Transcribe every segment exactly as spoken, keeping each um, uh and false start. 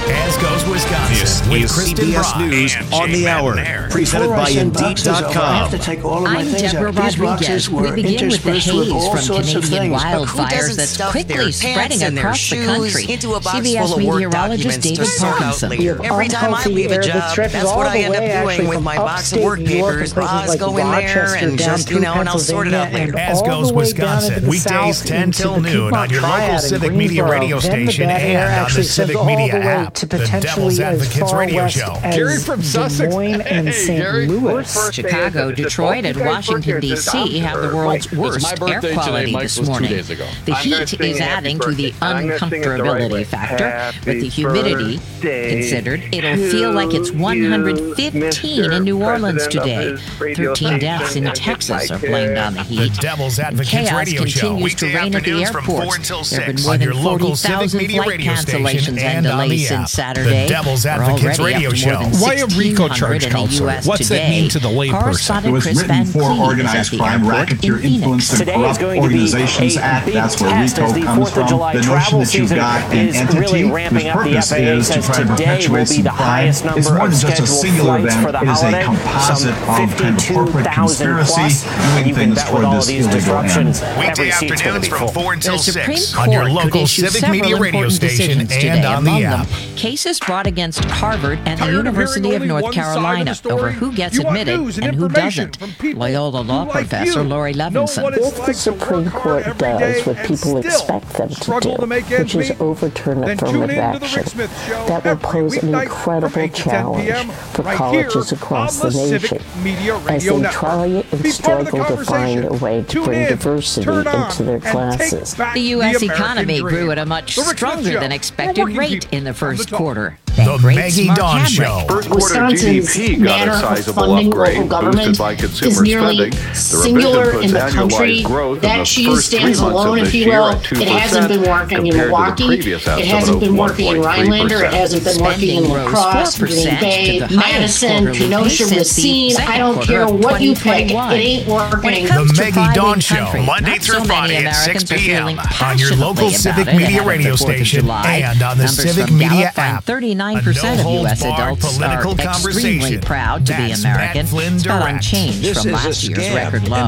As Goes Wisconsin This with is Kristen C B S Brock News and on Jay the Hour, Madden presented by Indeed dot I have com. to take all of my I'm things Deborah out. These Rodriguez. boxes We were begin with the interspersed with haze all from sorts of Canadian things. wildfires that's quickly spreading across the country. Into a box C B S full of work meteorologist documents to David sort out Parkinson. later. Every time I leave a job, that's what I end up doing with my box of work papers. I'll just go in there and just, you know, and I'll sort it out later. As Goes Wisconsin, weekdays ten till noon on your local Civic Media radio station and on the Civic Media app. The Devil's Advocates radio show. Gary from Sussex. And Hey, Saint Gary. Louis. Chicago, Detroit, and Washington, D C have the world's worst air quality this morning. The heat is adding to the uncomfortability factor. With the humidity considered, it'll feel like it's one hundred fifteen in New Orleans today. thirteen deaths in Texas are blamed on the The heat. Devil's Advocates Chaos radio show. continues to Weekday reign at the afternoons from airport. four until There have been six more on than your local forty Civic thousand Media flight radio station cancellations and and on delays the since app. Saturday. The Devil's We're Advocates already radio up to show. more than Why a RICO sixteen hundred charge, in the counselor? U S What's that today. mean to the layperson? Correspondent It was Chris written Van for Cleave is organized at the crime, airport Racketeer in Influence, Phoenix. and Corrupt Organizations Act. That's where RICO comes from. The notion that you've got an entity whose purpose is to try to perpetuate some crime is more than just a singular event. It is a composite of kind of corporate conspiracy doing things for this illegal end. Weekday afternoons from four until The Supreme six Court on your could local issue Civic several Media radio important station decisions today, and on the among app. them cases brought against Harvard and the Tired of University hearing of only North one side of Carolina the story? over who gets You want admitted news and and who information doesn't. from people Loyola law who, like professor you, Lori know Levinson. what it's If the like to Supreme work Court hard every does day what and people still expect them to struggle do, to make which ends is meet, overturn then tune affirmative in to the action, Rick Smith Show that will every pose an weeknight from incredible eight to ten p m challenge for right colleges here across on the the Civic nation Media as Radio they Network. try and Be part of the struggle to find a conversation. way to Tune bring in, diversity turn on, into their and take classes. back The U S the American economy dream. grew at a much The Rick Smith stronger Show. than For expected working rate people in the from the first top. quarter. The Thank great Maggie Smart Dawn Hamrick. Show. First quarter G D P got a sizable upgrade, boosted by consumer spending. The revision puts annualized growth in the first three months of this year at two percent It hasn't been working in Milwaukee. It hasn't been working in Rhinelander. It hasn't been working in La Crosse, Green Bay, Madison, Kenosha, Racine. I don't care what you pick. It ain't working. The Maggie Dawn Show, Monday through Friday at six p m on your local Civic Media radio station and on the Civic Media app. thirty-nine percent of U S adults are extremely proud to be American. It's about unchanged from last year's record low.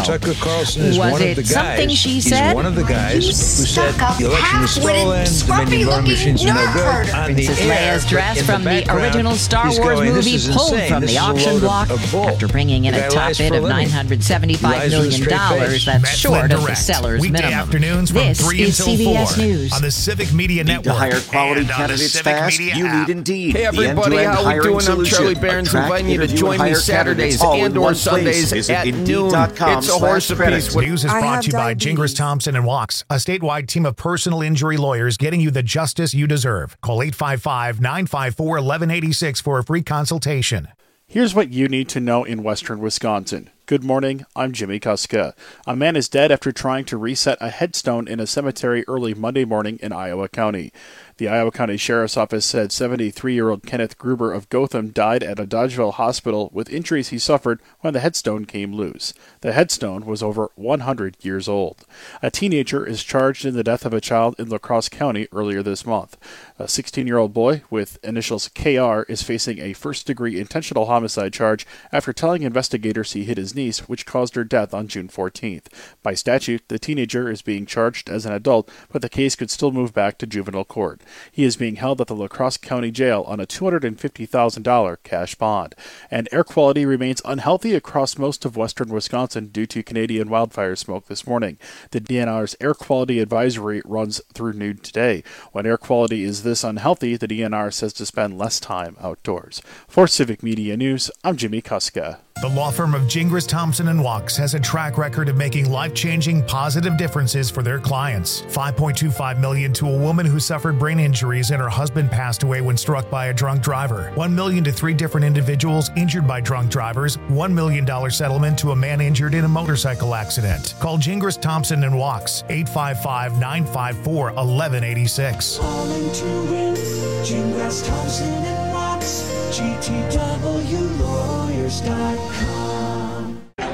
Was it something she said? He's one of the guys who said the election was stolen, the many voting machines are no good. On the Princess air, Leia's dress in from the background, original Star he's Wars going, "This movie is pulled insane. from This the is a auction load of- block of bull." after bringing in The a guy top lies bid for a of living. nine hundred seventy-five He lies with a million straight dollars. face. That's Method short of the Direct. seller's Weekday minimum. afternoons from This three is until C B S four News. on the Civic Media Need Network to hire quality and on the candidates Civic fast? Media You app. need Indeed. Hey, The everybody, end-to-end how we hiring doing? I'm solution. Charlie Barron's Attract, inviting you to interview, join me hire Saturdays candidates all in and or one place. Sundays Visit at Indeed noon. dot com It's a horse slash apiece. credit. News is brought to you by Gingras Thompson and Walks, a statewide team of personal injury lawyers getting you the justice you deserve. Call eight five five, nine five four, one one eight six for a free consultation. Here's what you need to know in western Wisconsin. Good morning, I'm Jimmy Kuska. A man is dead after trying to reset a headstone in a cemetery early Monday morning in Iowa County. The Iowa County Sheriff's Office said seventy-three-year-old Kenneth Gruber of Gotham died at a Dodgeville hospital with injuries he suffered when the headstone came loose. The headstone was over one hundred years old. A teenager is charged in the death of a child in La Crosse County earlier this month. A sixteen-year-old boy with initials K R is facing a first-degree intentional homicide charge after telling investigators he hit his niece, which caused her death on June fourteenth. By statute, the teenager is being charged as an adult, but the case could still move back to juvenile court. He is being held at the La Crosse County Jail on a two hundred fifty thousand dollars cash bond. And air quality remains unhealthy across most of western Wisconsin due to Canadian wildfire smoke this morning. The D N R's air quality advisory runs through noon today. When air quality is this unhealthy, the D N R says to spend less time outdoors. For Civic Media News, I'm Jimmy Kuska. The law firm of Gingras Thompson and Walks has a track record of making life-changing positive differences for their clients. five point two five million dollars to a woman who suffered brain injuries and her husband passed away when struck by a drunk driver. one million dollars to three different individuals injured by drunk drivers. one million dollars settlement to a man injured in a motorcycle accident. Call Gingras Thompson and Walks, eight five five, nine five four, one one eight six. Calling to win, Gingras Thompson and Walks, G T W lawyers dot com. Well,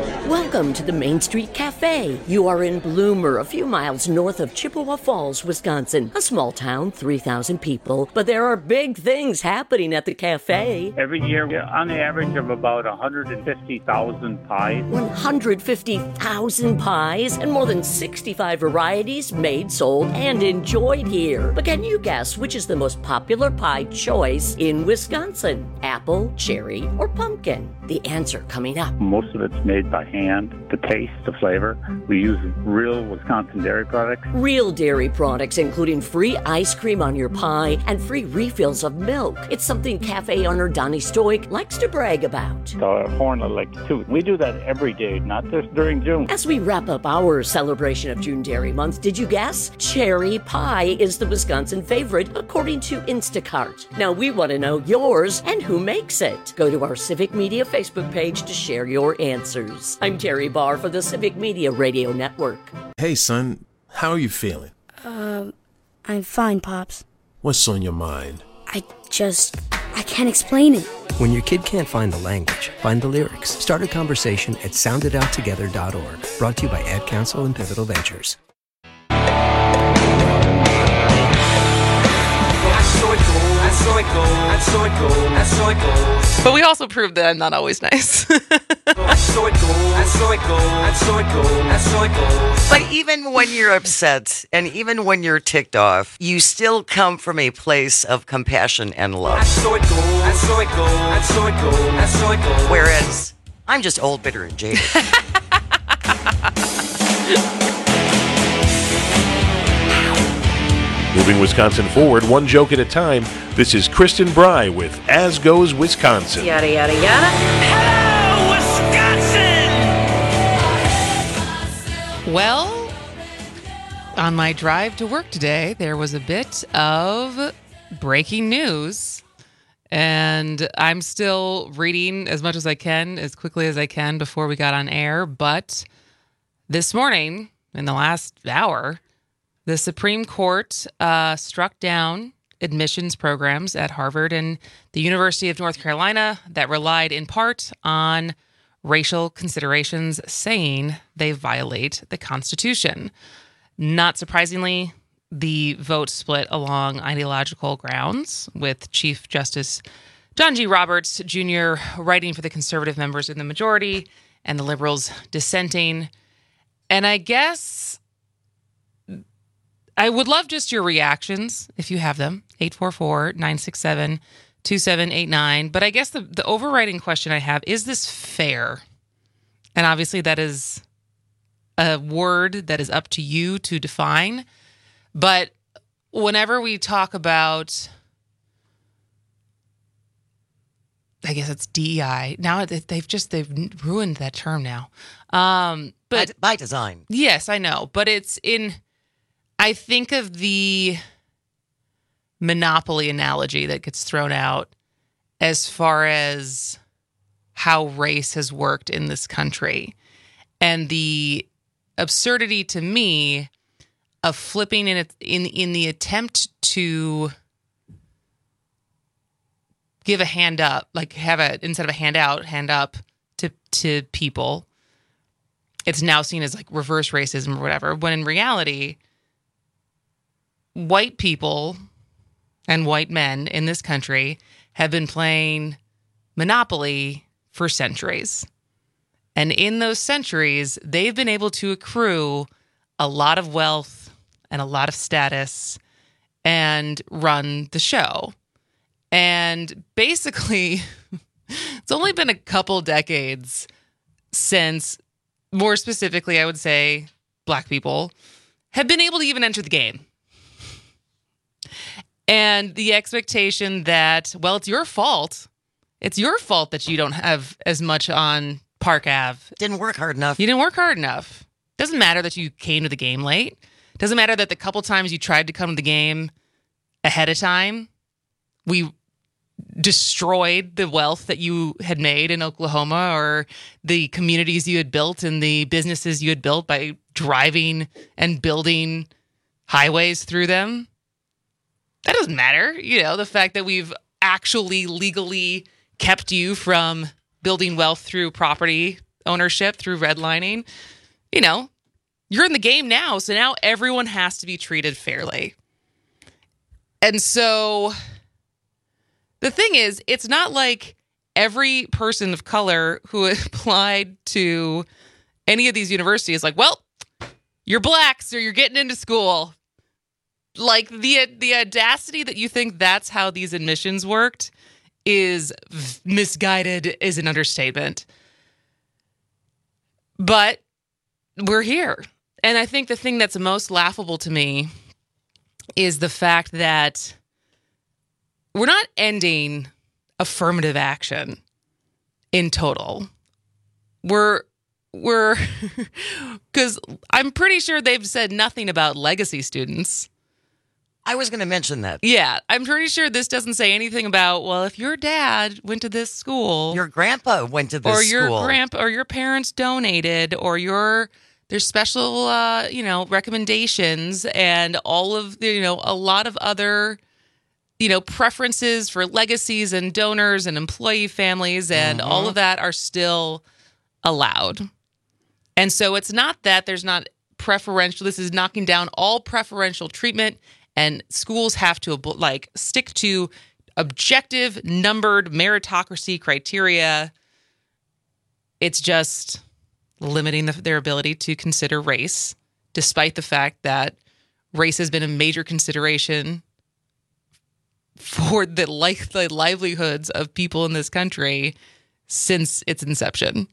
Welcome to the Main Street Cafe. You are in Bloomer, a few miles north of Chippewa Falls, Wisconsin. A small town, three thousand people, but there are big things happening at the cafe. Every year, on the average of about one hundred fifty thousand pies. one hundred fifty thousand pies and more than sixty-five varieties made, sold, and enjoyed here. But can you guess which is the most popular pie choice in Wisconsin? Apple, cherry, or pumpkin? The answer coming up. Most of it's made by hand. The taste, the flavor. We use real Wisconsin dairy products. Real dairy products, including free ice cream on your pie and free refills of milk. It's something cafe owner Donnie Stoic likes to brag about. The horn of Lake Tooth. We do that every day, not just during June. As we wrap up our celebration of June Dairy Month, did you guess? Cherry pie is the Wisconsin favorite, according to Instacart. Now we want to know yours and who makes it. Go to our Civic Media Facebook page to share your answers. I'm Terry Barr for the Civic Media Radio Network. Hey, son, how are you feeling? Um, I'm fine, Pops. What's on your mind? I just, I can't explain it. When your kid can't find the language, find the lyrics. Start a conversation at sound it out together dot org. Brought to you by Ad Council and Pivotal Ventures. But we also proved that I'm not always nice. But even when you're upset and even when you're ticked off, you still come from a place of compassion and love. Whereas I'm just old, bitter, and jaded. Moving Wisconsin forward, one joke at a time, this is Kristen Bry with As Goes Wisconsin. Yada, yada, yada. Hello, Wisconsin! Well, on my drive to work today, there was a bit of breaking news. And I'm still reading as much as I can, as quickly as I can before we got on air. But this morning, in the last hour, the Supreme Court uh, struck down admissions programs at Harvard and the University of North Carolina that relied in part on racial considerations, saying they violate the Constitution. Not surprisingly, the vote split along ideological grounds, with Chief Justice John G. Roberts Junior writing for the conservative members in the majority and the liberals dissenting. And I guess I would love just your reactions, if you have them, eight four four, nine six seven, two seven eight nine. But I guess the, the overriding question I have, is this fair? And obviously that is a word that is up to you to define. But whenever we talk about, I guess it's D E I, now they've just, they've ruined that term now. Um, but by, by design. Yes, I know. But it's in... I think of the monopoly analogy that gets thrown out as far as how race has worked in this country. And the absurdity to me of flipping in in in the attempt to give a hand up, like have a, instead of a handout, hand up to, to people. It's now seen as like reverse racism or whatever, when in reality, white people and white men in this country have been playing Monopoly for centuries. And in those centuries, they've been able to accrue a lot of wealth and a lot of status and run the show. And basically, it's only been a couple decades since, more specifically, I would say, black people have been able to even enter the game. And the expectation that, well, it's your fault. It's your fault that you don't have as much on Park Avenue. Didn't work hard enough. You didn't work hard enough. Doesn't matter that you came to the game late. Doesn't matter that the couple times you tried to come to the game ahead of time, we destroyed the wealth that you had made in Oklahoma, or the communities you had built and the businesses you had built by driving and building highways through them. That doesn't matter. You know, the fact that we've actually legally kept you from building wealth through property ownership through redlining, you know, you're in the game now. So now everyone has to be treated fairly. And so the thing is, it's not like every person of color who applied to any of these universities is like, well, you're black, so you're getting into school. Like the the audacity that you think that's how these admissions worked is misguided, is an understatement. But we're here. And I think the thing that's most laughable to me is the fact that we're not ending affirmative action in total. We're we're because I'm pretty sure they've said nothing about legacy students. I was going to mention that. Yeah, I'm pretty sure this doesn't say anything about, well, if your dad went to this school, your grandpa went to this or your school, grandpa or your parents donated, or your there's special uh, you know, recommendations and all of the, you know, a lot of other, you know, preferences for legacies and donors and employee families, and mm-hmm. all of that are still allowed. And so it's not that there's not preferential. This is knocking down all preferential treatment. And schools have to like stick to objective, numbered meritocracy criteria. It's just limiting the, their ability to consider race, despite the fact that race has been a major consideration for the, like, the livelihoods of people in this country since its inception.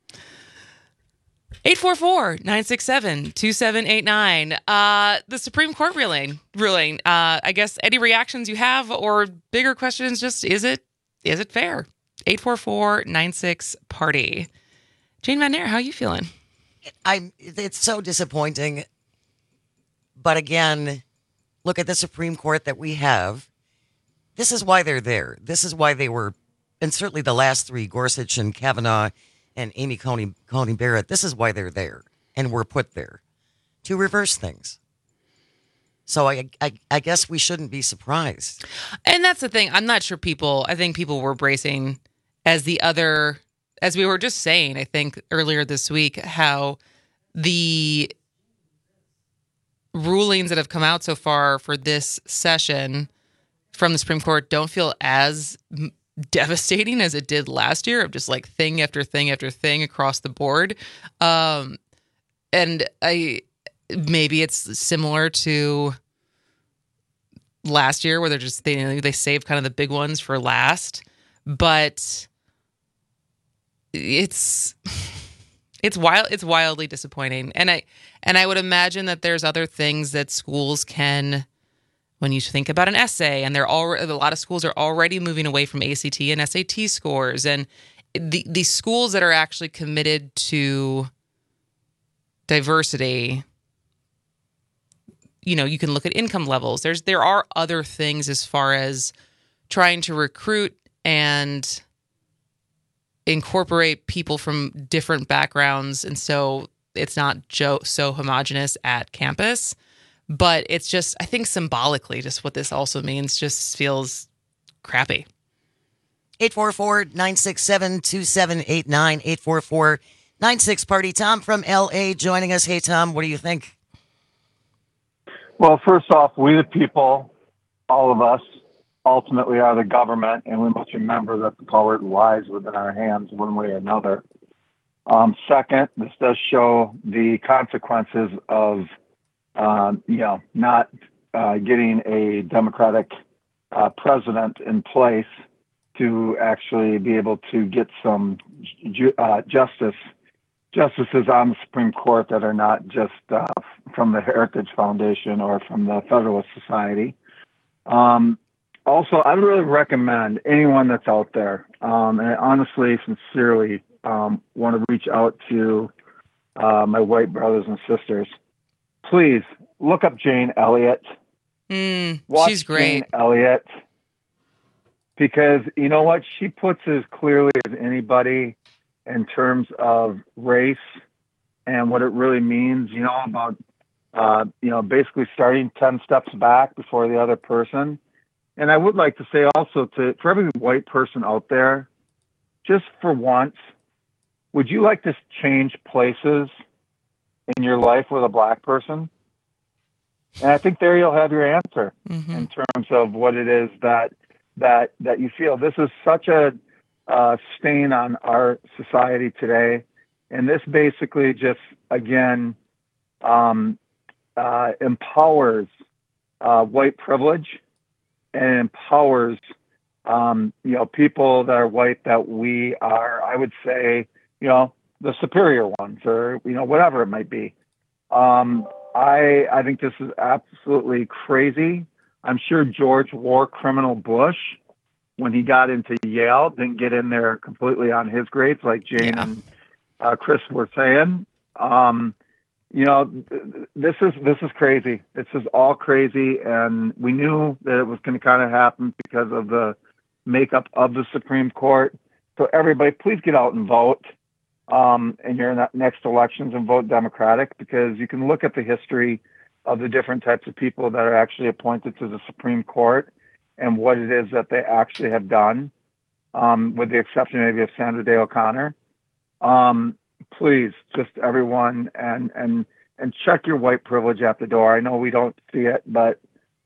eight four four, nine six seven, two seven eight nine. Uh, the Supreme Court ruling. ruling. Uh, I guess any reactions you have or bigger questions, just is it is it fair? eight four four, nine six, party. Jane Van Nair, how are you feeling? I'm. It's so disappointing. But again, look at the Supreme Court that we have. This is why they're there. This is why they were, and certainly the last three, Gorsuch and Kavanaugh and Amy Coney, Coney Barrett, this is why they're there and were put there to reverse things. So I, I I guess we shouldn't be surprised. And that's the thing. I'm not sure people, I think people were bracing as the other, as we were just saying, I think earlier this week, how the rulings that have come out so far for this session from the Supreme Court don't feel as devastating as it did last year, of just like thing after thing after thing across the board. Um, and I maybe it's similar to last year where they're just they they save kind of the big ones for last, but it's it's wild it's wildly disappointing. And I and I would imagine that there's other things that schools can. When you think about an essay, and they're already, a lot of schools are already moving away from A C T and S A T scores, and the the schools that are actually committed to diversity, you know, you can look at income levels. There's there are other things as far as trying to recruit and incorporate people from different backgrounds, and so it's not jo- so homogenous at campus. But it's just, I think symbolically, just what this also means just feels crappy. eight four four, nine six seven, two seven eight nine, eight four four, nine six, party. Tom from L A joining us. Hey, Tom, what do you think? Well, first off, we the people, all of us, ultimately are the government, and we must remember that the power lies within our hands one way or another. Um, second, this does show the consequences of Um, you know, not uh, getting a Democratic uh, president in place to actually be able to get some ju- uh, justice justices on the Supreme Court that are not just uh, from the Heritage Foundation or from the Federalist Society. Um, also, I'd really recommend anyone that's out there, um, and I honestly, sincerely um, want to reach out to uh, my white brothers and sisters. Please look up Jane Elliott. Mm, Watch she's great. Jane Elliott, because you know what? She puts as clearly as anybody in terms of race and what it really means, you know, about, uh, you know, basically starting ten steps back before the other person. And I would like to say also to, for every white person out there, just for once, would you like to change places in your life with a black person? And I think there you'll have your answer mm-hmm. in terms of what it is that that that you feel. This is such a uh, stain on our society today, and this basically just again um, uh, empowers uh, white privilege and empowers um, you know people that are white that we are, I would say, you know, the superior ones, or you know whatever it might be. Um, I I think this is absolutely crazy. I'm sure George War Criminal Bush, when he got into Yale, didn't get in there completely on his grades, like Jane yeah. and uh, Chris were saying. Um, you know, this is this is crazy. This is all crazy, and we knew that it was going to kind of happen because of the makeup of the Supreme Court. So everybody, please get out and vote. Um, in your next elections and vote Democratic, because you can look at the history of the different types of people that are actually appointed to the Supreme Court and what it is that they actually have done, um, with the exception maybe of Sandra Day O'Connor. Um, please, just everyone, and and and check your white privilege at the door. I know we don't see it, but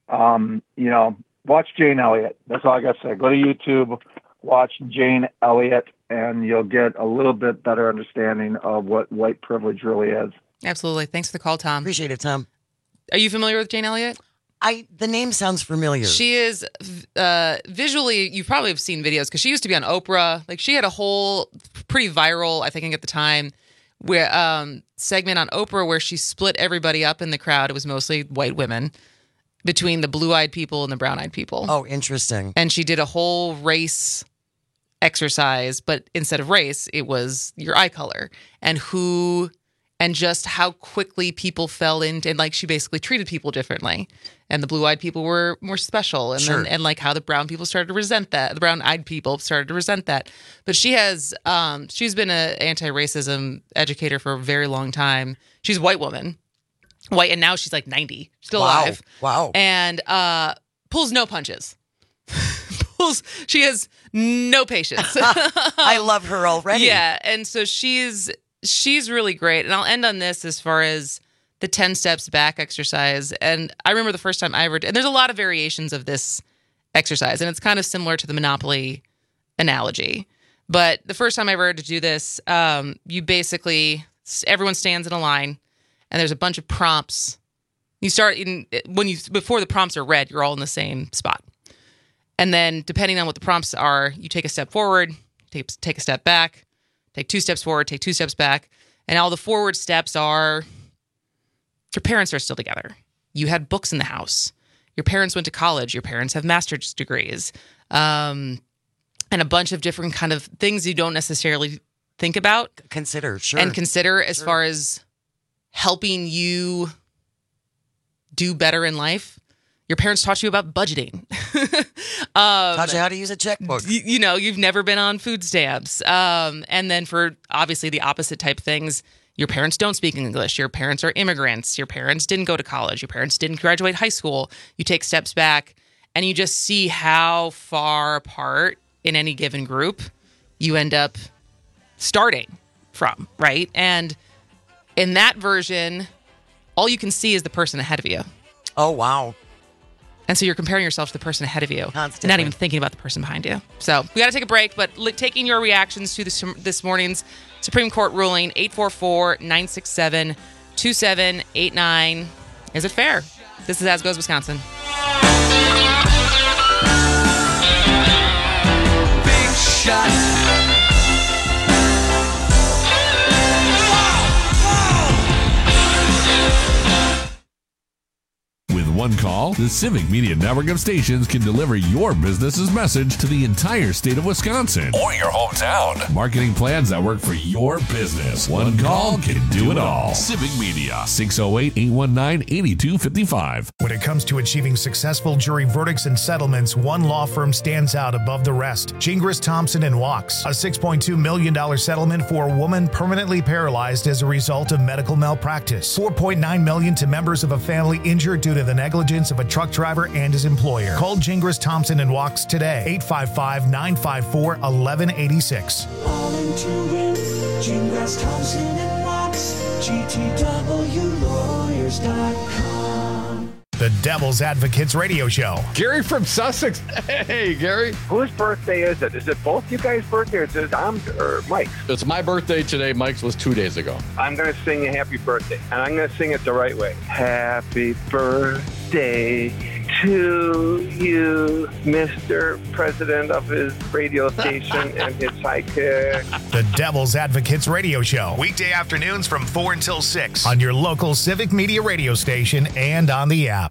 um, you know, watch Jane Elliott. That's all I got to say. Go to YouTube, watch Jane Elliott, and you'll get a little bit better understanding of what white privilege really is. Absolutely. Thanks for the call, Tom. Appreciate it, Tom. Are you familiar with Jane Elliott? I the name sounds familiar. She is uh, visually, you probably have seen videos because she used to be on Oprah. Like she had a whole pretty viral, I think at the time, where um, segment on Oprah where she split everybody up in the crowd. It was mostly white women between the blue-eyed people and the brown-eyed people. Oh, interesting. And she did a whole race exercise, but instead of race, it was your eye color and who, and just how quickly people fell into, and like she basically treated people differently. And the blue-eyed people were more special, and sure. then and like how the brown people started to resent that. The brown-eyed people started to resent that. But she has, um, she's been an anti-racism educator for a very long time. She's a white woman, white, and now she's like ninety, still wow. alive. Wow. And uh, pulls no punches. Pulls. She has no patience. I love her already. Yeah, and so she's she's really great. And I'll end on this as far as the ten steps back exercise. And I remember the first time I ever did, and there's a lot of variations of this exercise, and it's kind of similar to the Monopoly analogy. But the first time I ever heard to do this, um, you basically, everyone stands in a line, and there's a bunch of prompts. You start in, when you, before the prompts are read, you're all in the same spot. And then depending on what the prompts are, you take a step forward, take, take a step back, take two steps forward, take two steps back. And all the forward steps are, your parents are still together. You had books in the house. Your parents went to college. Your parents have master's degrees. Um, and a bunch of different kind of things you don't necessarily think about. Consider, sure. And consider as sure. far as helping you do better in life. Your parents taught you about budgeting. um, taught you how to use a checkbook. You, you know, you've never been on food stamps. Um, and then for obviously the opposite type things, your parents don't speak English. Your parents are immigrants. Your parents didn't go to college. Your parents didn't graduate high school. You take steps back and you just see how far apart in any given group you end up starting from, right? And in that version, all you can see is the person ahead of you. Oh, wow. And so you're comparing yourself to the person ahead of you, constantly, not even thinking about the person behind you. So we got to take a break, but li- taking your reactions to this, this morning's Supreme Court ruling, eight four four, nine six seven, two seven eight nine. Is it fair? This is As Goes Wisconsin. Big shot. One call, the Civic Media Network of stations can deliver your business's message to the entire state of Wisconsin or your hometown. Marketing plans that work for your business. One call can do it all. Civic Media, six oh eight, eight one nine, eight two five five. When it comes to achieving successful jury verdicts and settlements, one law firm stands out above the rest. Gingras, Thompson and Wachs. A six point two million dollars settlement for a woman permanently paralyzed as a result of medical malpractice. four point nine million dollars to members of a family injured due to the negligence of a truck driver and his employer. Call Gingras, Thompson and Wachs today. eight five five, nine five four, one one eight six. All into it. Gene Grass, Thompson and Walks, G T W lawyers dot com. The Devil's Advocates Radio Show. Gary from Sussex. Hey, Gary. Whose birthday is it? Is it both you guys' birthday or is it Tom's or Mike's? It's my birthday today. Mike's was two days ago. I'm going to sing a happy birthday, and I'm going to sing it the right way. Happy birthday to you, Mister President of his radio station and his sidekick. The Devil's Advocates Radio Show. Weekday afternoons from four until six on your local Civic Media radio station and on the app.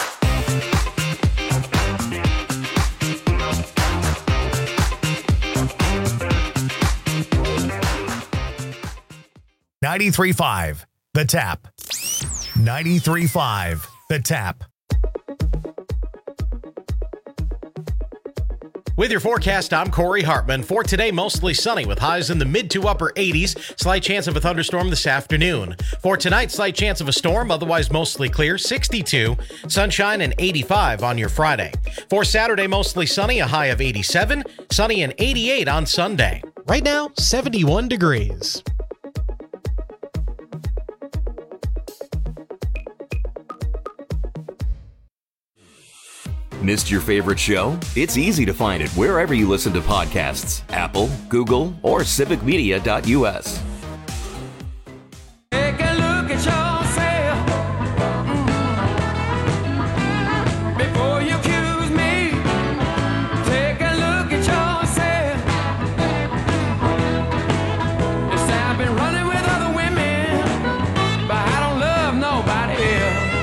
ninety-three point five, The Tap. ninety-three point five, The Tap. With your forecast, I'm Corey Hartman. For today, mostly sunny with highs in the mid to upper eighties. Slight chance of a thunderstorm this afternoon. For tonight, slight chance of a storm, otherwise mostly clear, sixty-two. Sunshine and eighty-five on your Friday. For Saturday, mostly sunny, a high of eighty-seven. Sunny and eighty-eight on Sunday. Right now, seventy-one degrees. Missed your favorite show? It's easy to find it wherever you listen to podcasts. Apple, Google, or civic media dot U S. Take a look at yourself mm-hmm. Before you accuse me. Take a look at yourself. Yes, I've been running with other women, but I don't love nobody else.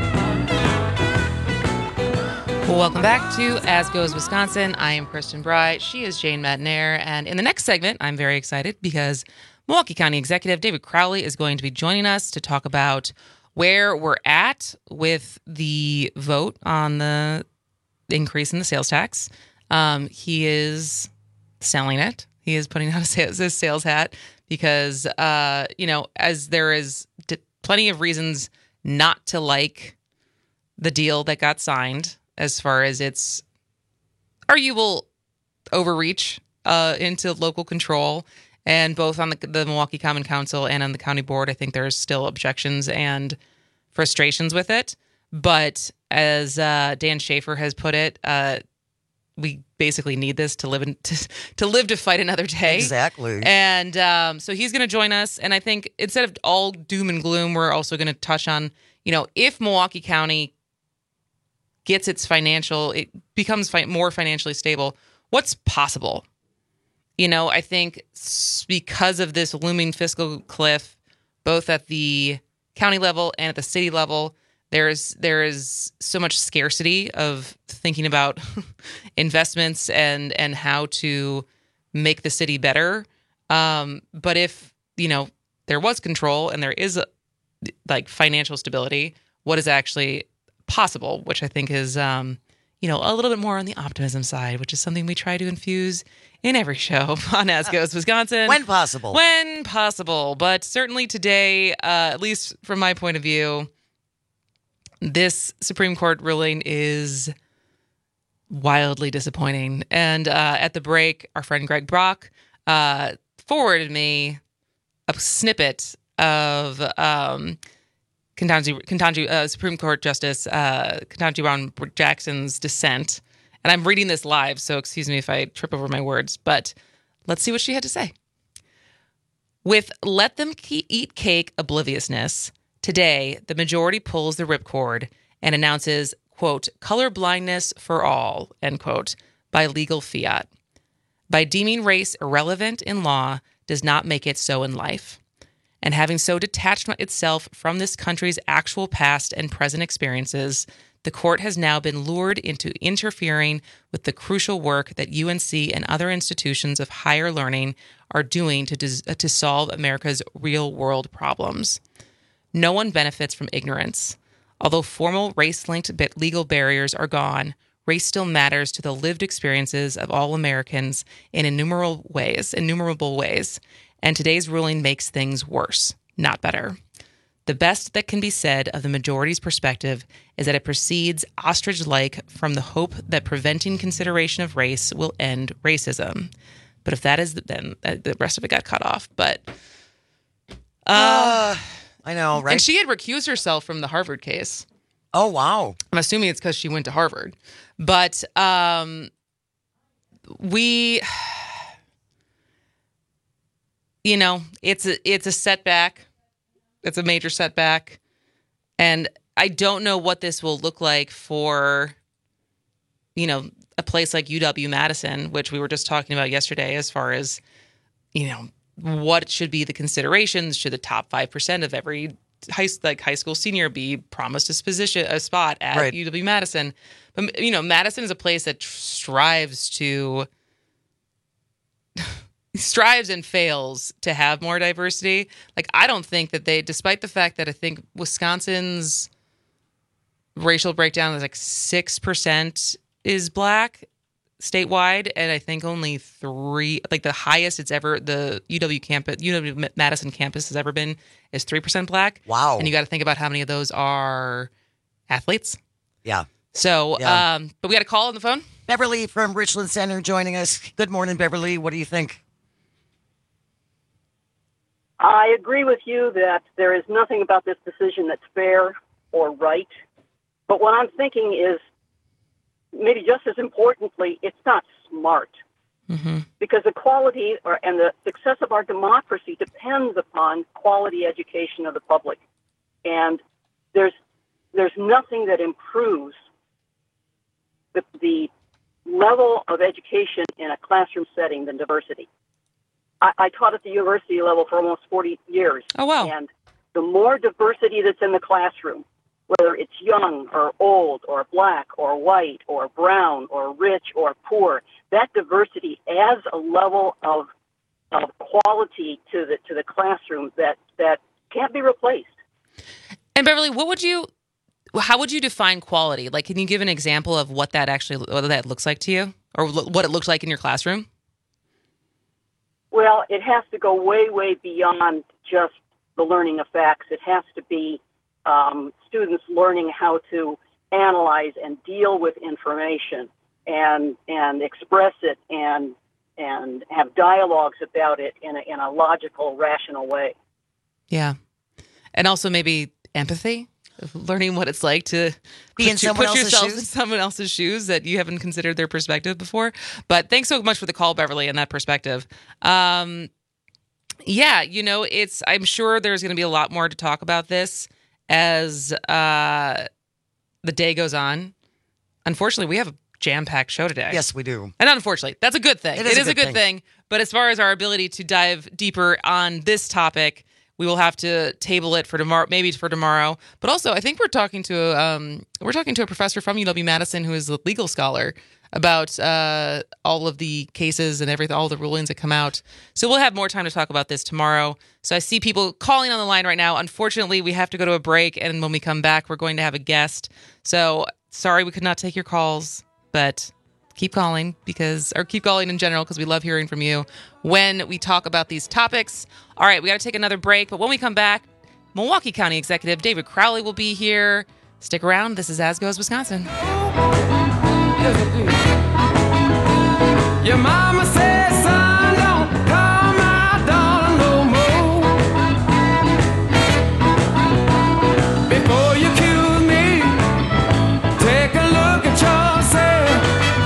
Welcome back to As Goes Wisconsin. I am Kristen Bry. She is Jane Matenaer. And in the next segment, I'm very excited because Milwaukee County Executive David Crowley is going to be joining us to talk about where we're at with the vote on the increase in the sales tax. Um, he is selling it. He is putting out a sales, his sales hat because, uh, you know, as there is d- plenty of reasons not to like the deal that got signed, as far as its arguable overreach uh, into local control. And both on the, the Milwaukee Common Council and on the county board, I think there's still objections and frustrations with it. But as uh, Dan Schaefer has put it, uh, we basically need this to live in, to, to live to fight another day. Exactly. And um, so he's going to join us. And I think instead of all doom and gloom, we're also going to touch on, you know, if Milwaukee County gets its financial, it becomes fi- more financially stable, what's possible? You know, I think because of this looming fiscal cliff, both at the county level and at the city level, there's there is so much scarcity of thinking about investments and and how to make the city better. Um, but if, you know, there was control and there is a, like financial stability, what is actually possible, which I think is, um, you know, a little bit more on the optimism side, which is something we try to infuse in every show on As Goes Wisconsin. When possible. When possible. But certainly today, uh, at least from my point of view, this Supreme Court ruling is wildly disappointing. And uh, at the break, our friend Greg Brock uh, forwarded me a snippet of um, Ketanji, Ketanji uh, Supreme Court Justice uh, Ketanji Brown Jackson's dissent. And I'm reading this live, so excuse me if I trip over my words, but let's see what she had to say. With let them eat cake obliviousness, today the majority pulls the ripcord and announces, quote, color blindness for all, end quote, by legal fiat. By deeming race irrelevant in law does not make it so in life. And having so detached itself from this country's actual past and present experiences, the court has now been lured into interfering with the crucial work that U N C and other institutions of higher learning are doing to, dis- to solve America's real-world problems. No one benefits from ignorance. Although formal race-linked legal barriers are gone, race still matters to the lived experiences of all Americans in innumerable ways, innumerable ways. And today's ruling makes things worse, not better. The best that can be said of the majority's perspective is that it proceeds ostrich-like from the hope that preventing consideration of race will end racism. But if that is, then the rest of it got cut off. But uh, uh I know, right? And she had recused herself from the Harvard case. Oh, wow. I'm assuming it's because she went to Harvard. But um, we, you know, it's a, it's a setback. It's a major setback. And I don't know what this will look like for, you know, a place like U W-Madison, which we were just talking about yesterday as far as, you know, what should be the considerations. Should the top five percent of every high, like high school senior be promised a position, a spot at right. U W-Madison? But, you know, Madison is a place that strives to, strives and fails to have more diversity. Like, I don't think that they, despite the fact that I think Wisconsin's racial breakdown is like six percent is black statewide, and I think only three, like the highest it's ever, the U W campus, U W-Madison campus has ever been is three percent black. Wow. And you got to think about how many of those are athletes. Yeah. So, yeah. um, but we got a call on the phone. Beverly from Richland Center joining us. Good morning, Beverly. What do you think? I agree with you that there is nothing about this decision that's fair or right. But what I'm thinking is, maybe just as importantly, it's not smart. Mm-hmm. Because the quality or, and the success of our democracy depends upon quality education of the public. And there's there's nothing that improves the, the level of education in a classroom setting than diversity. I, I taught at the university level for almost forty years. Oh, wow. And the more diversity that's in the classroom, whether it's young or old or black or white or brown or rich or poor, that diversity adds a level of of quality to the to the classroom that, that can't be replaced. And Beverly, what would you, how would you define quality? Like, can you give an example of what that actually, what that looks like to you, or what it looks like in your classroom? Well, it has to go way, way beyond just the learning of facts. It has to be um, students learning how to analyze and deal with information and and express it and and have dialogues about it in a, in a logical, rational way. Yeah. And also maybe empathy, learning what it's like to be put, in someone put else's yourself shoes. in someone else's shoes that you haven't considered their perspective before. But thanks so much for the call, Beverly, and that perspective. Um, yeah, you know, it's, I'm sure there's going to be a lot more to talk about this as uh, the day goes on. Unfortunately, we have a jam-packed show today. Yes, we do. And unfortunately, that's a good thing. It is, it is a, a good good thing. thing. But as far as our ability to dive deeper on this topic, we will have to table it for tomorrow, maybe for tomorrow. But also, I think we're talking to um, we're talking to a professor from U W-Madison who is a legal scholar about uh, all of the cases and everything, all the rulings that come out. So we'll have more time to talk about this tomorrow. So I see people calling on the line right now. Unfortunately, we have to go to a break, and when we come back, we're going to have a guest. So sorry we could not take your calls, but keep calling because, or keep calling in general because we love hearing from you when we talk about these topics. All right, we got to take another break, but when we come back, Milwaukee County Executive David Crowley will be here. Stick around. This is As Goes Wisconsin. Your mama said, son, don't call my daughter no more. Before you accuse me, take a look at yourself.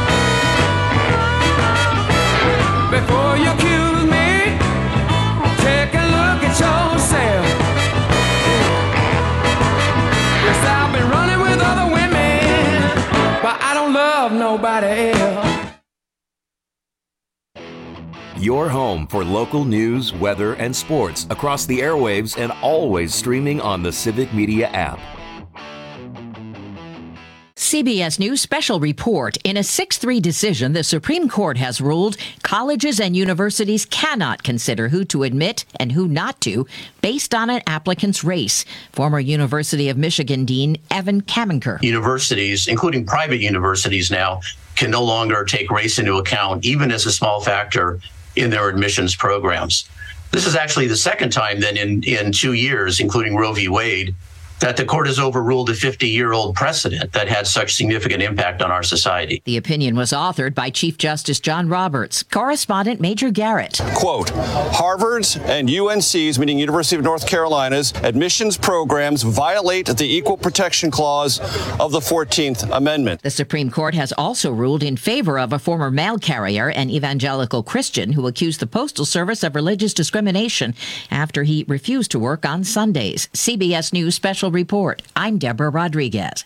Before you accuse me, take a look at yourself. Yes, I've been running with other women, but I don't love nobody else. Your home for local news, weather, and sports across the airwaves and always streaming on the Civic Media app. C B S News special report. In a six three decision, the Supreme Court has ruled colleges and universities cannot consider who to admit and who not to based on an applicant's race. Former University of Michigan Dean Evan Kamenker. Universities, including private universities now, can no longer take race into account, even as a small factor in their admissions programs. This is actually the second time then in, in two years, including Roe v. Wade, that the court has overruled a fifty-year-old precedent that had such significant impact on our society. The opinion was authored by Chief Justice John Roberts. Correspondent Major Garrett. Quote, Harvard's and U N C's, meaning University of North Carolina's, admissions programs violate the Equal Protection Clause of the fourteenth Amendment. The Supreme Court has also ruled in favor of a former mail carrier, an evangelical Christian, who accused the Postal Service of religious discrimination after he refused to work on Sundays. C B S News Special Report. I'm Deborah Rodriguez.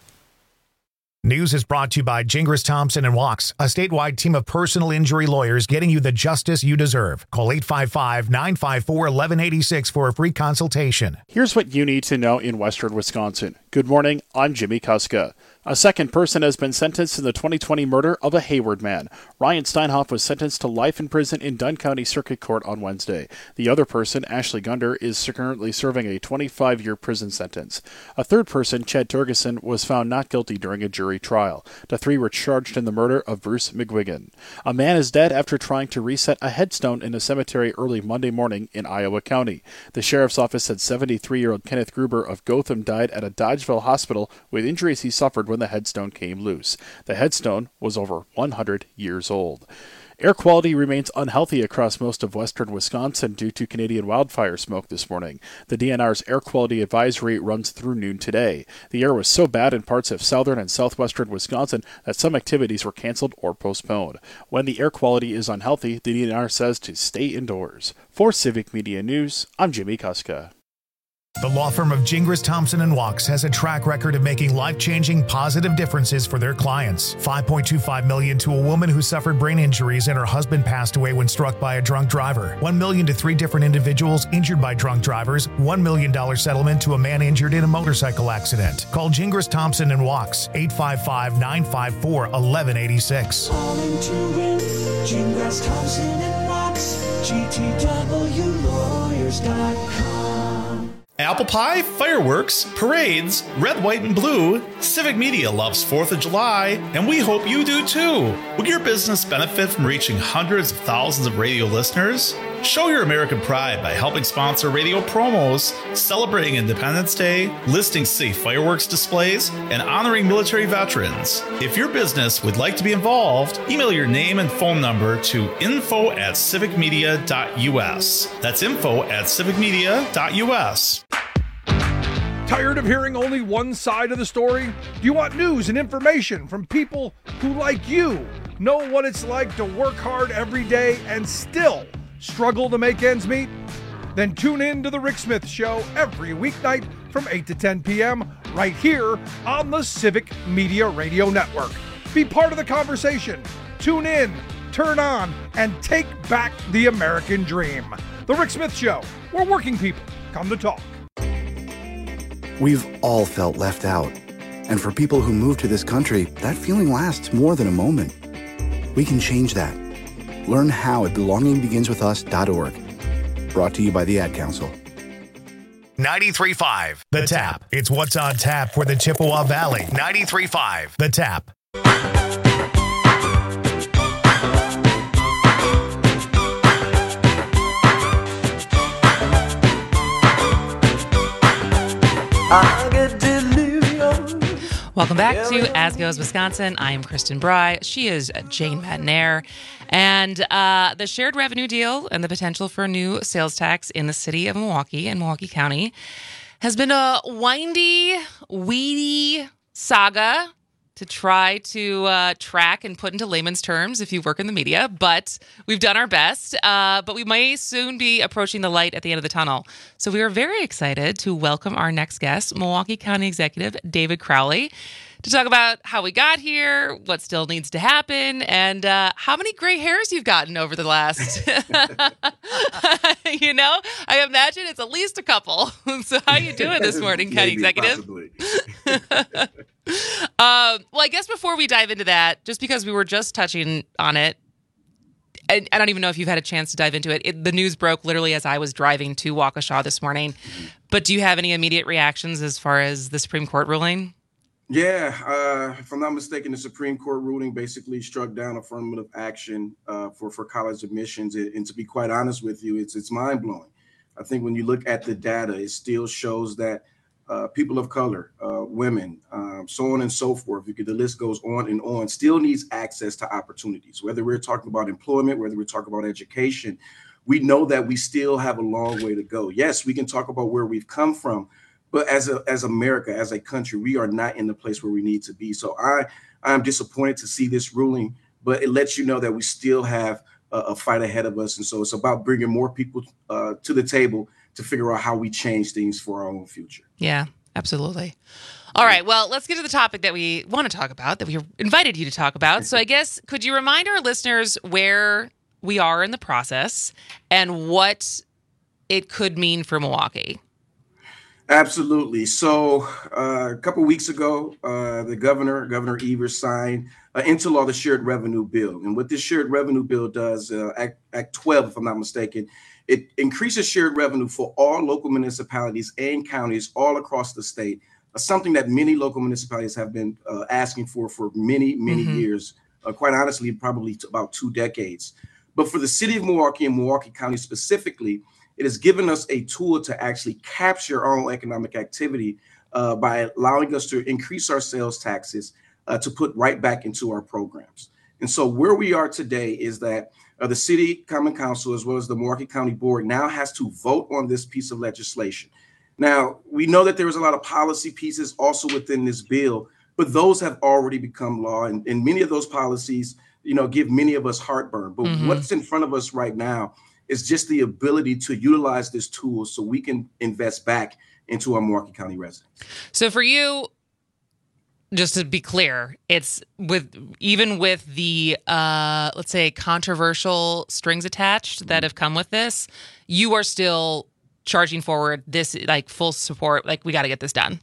News is brought to you by Gingras Thompson and Walks, a statewide team of personal injury lawyers getting you the justice you deserve. Call eight five five, nine five four, one one eight six for a free consultation. Here's what you need to know in western Wisconsin. Good morning, I'm Jimmy Kuska. A second person has been sentenced in the twenty twenty murder of a Hayward man. Ryan Steinhoff was sentenced to life in prison in Dunn County Circuit Court on Wednesday. The other person, Ashley Gunder, is currently serving a twenty-five-year prison sentence. A third person, Chad Turgeson, was found not guilty during a jury trial. The three were charged in the murder of Bruce McGuigan. A man is dead after trying to reset a headstone in a cemetery early Monday morning in Iowa County. The sheriff's office said seventy-three-year-old Kenneth Gruber of Gotham died at a Dodgeville hospital with injuries he suffered when the headstone came loose. The headstone was over one hundred years old. Air quality remains unhealthy across most of western Wisconsin due to Canadian wildfire smoke this morning. The D N R's air quality advisory runs through noon today. The air was so bad in parts of southern and southwestern Wisconsin that some activities were canceled or postponed. When the air quality is unhealthy, the D N R says to stay indoors. For Civic Media News, I'm Jimmy Kuska. The law firm of Gingras Thompson and Walks has a track record of making life-changing positive differences for their clients. five point two five million dollars to a woman who suffered brain injuries and her husband passed away when struck by a drunk driver. one million dollars to three different individuals injured by drunk drivers. one million dollars settlement to a man injured in a motorcycle accident. Call Gingras Thompson and Walks, eight five five, nine five four, one one eight six. Calling to win, Gingras Thompson and Walks, G T W lawyers dot com. Apple pie, fireworks, parades, red, white, and blue. Civic Media loves fourth of July, and we hope you do too. Will your business benefit from reaching hundreds of thousands of radio listeners? Show your American pride by helping sponsor radio promos, celebrating Independence Day, listing safe fireworks displays, and honoring military veterans. If your business would like to be involved, email your name and phone number to info at civic media dot u s. That's info at civic media dot u s. Tired of hearing only one side of the story? Do you want news and information from people who, like you, know what it's like to work hard every day and still struggle to make ends meet? Then tune in to The Rick Smith Show every weeknight from eight to ten p.m. right here on the Civic Media Radio Network. Be part of the conversation. Tune in, turn on, and take back the American dream. The Rick Smith Show, where working people come to talk. We've all felt left out. And for people who move to this country, that feeling lasts more than a moment. We can change that. Learn how at belonging begins with us dot org. Brought to you by the Ad Council. ninety-three point five The Tap. It's what's on tap for the Chippewa Valley. ninety-three point five The Tap. Welcome back to As Goes Wisconsin. I'm Kristen Bry. She is Jane Madnair. And uh, the shared revenue deal and the potential for a new sales tax in the city of Milwaukee and Milwaukee County has been a windy, weedy saga to try to uh, track and put into layman's terms if you work in the media, but we've done our best. Uh, but we may soon be approaching the light at the end of the tunnel. So we are very excited to welcome our next guest, Milwaukee County Executive David Crowley, to talk about how we got here, what still needs to happen, and uh, how many gray hairs you've gotten over the last, you know, I imagine it's at least a couple. So how you doing this morning, County Executive? Um, well, I guess before we dive into that, just because we were just touching on it, and I don't even know if you've had a chance to dive into it. it the news broke literally as I was driving to Waukesha this morning. But do you have any immediate reactions as far as the Supreme Court ruling? Yeah, uh, if I'm not mistaken, the Supreme Court ruling basically struck down affirmative action uh, for, for college admissions. And, and to be quite honest with you, it's it's mind-blowing. I think when you look at the data, it still shows that uh, people of color, uh, women, um, so on and so forth. You could, the list goes on and on, still needs access to opportunities, whether we're talking about employment, whether we're talking about education. We know that we still have a long way to go. Yes, we can talk about where we've come from, but as a, as America, as a country, we are not in the place where we need to be. So I, I'm disappointed to see this ruling, but it lets you know that we still have a, a fight ahead of us. And so it's about bringing more people uh, to the table to figure out how we change things for our own future. Yeah, absolutely. All right, well, let's get to the topic that we want to talk about, that we invited you to talk about. So I guess, could you remind our listeners where we are in the process and what it could mean for Milwaukee? Absolutely. So uh, a couple of weeks ago, uh, the governor, Governor Evers, signed uh, into law the Shared Revenue Bill. And what this Shared Revenue Bill does, uh, Act, Act twelve, if I'm not mistaken, it increases shared revenue for all local municipalities and counties all across the state, uh, something that many local municipalities have been uh, asking for for many, many mm-hmm. years, uh, quite honestly, probably t- about two decades. But for the city of Milwaukee and Milwaukee County specifically, it has given us a tool to actually capture our own economic activity uh, by allowing us to increase our sales taxes uh, to put right back into our programs. And so where we are today is that Uh, the City Common Council, as well as the Milwaukee County Board, now has to vote on this piece of legislation. Now, we know that there was a lot of policy pieces also within this bill, but those have already become law. And, and many of those policies, you know, give many of us heartburn. But mm-hmm. what's in front of us right now is just the ability to utilize this tool so we can invest back into our Milwaukee County residents. So for you, just to be clear, it's with even with the uh, let's say controversial strings attached that have come with this, you are still charging forward this like full support. Like, we got to get this done.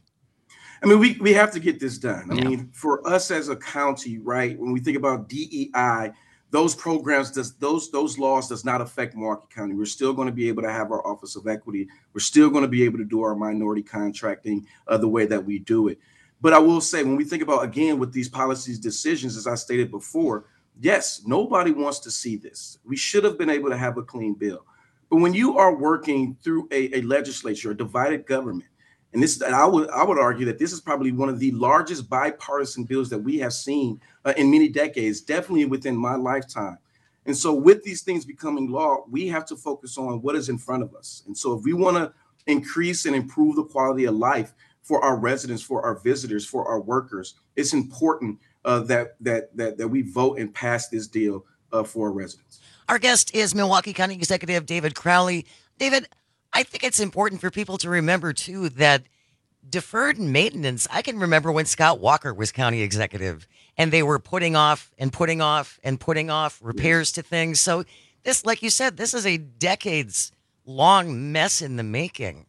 I mean, we we have to get this done. I yeah. mean, for us as a county, right? When we think about D E I, those programs, does those those laws does not affect Milwaukee County. We're still going to be able to have our Office of Equity. We're still going to be able to do our minority contracting uh, the way that we do it. But I will say, when we think about, again, with these policies decisions, as I stated before, yes, nobody wants to see this. We should have been able to have a clean bill. But when you are working through a, a legislature, a divided government, and this, and I would I would argue that this is probably one of the largest bipartisan bills that we have seen uh, in many decades, definitely within my lifetime. And so with these things becoming law, we have to focus on what is in front of us. And so if we want to increase and improve the quality of life for our residents, for our visitors, for our workers, it's important uh, that that that that we vote and pass this deal uh, for our residents. Our guest is Milwaukee County Executive David Crowley. David, I think it's important for people to remember, too, that deferred maintenance, I can remember when Scott Walker was county executive, and they were putting off and putting off and putting off repairs to things. So this, like you said, this is a decades-long mess in the making.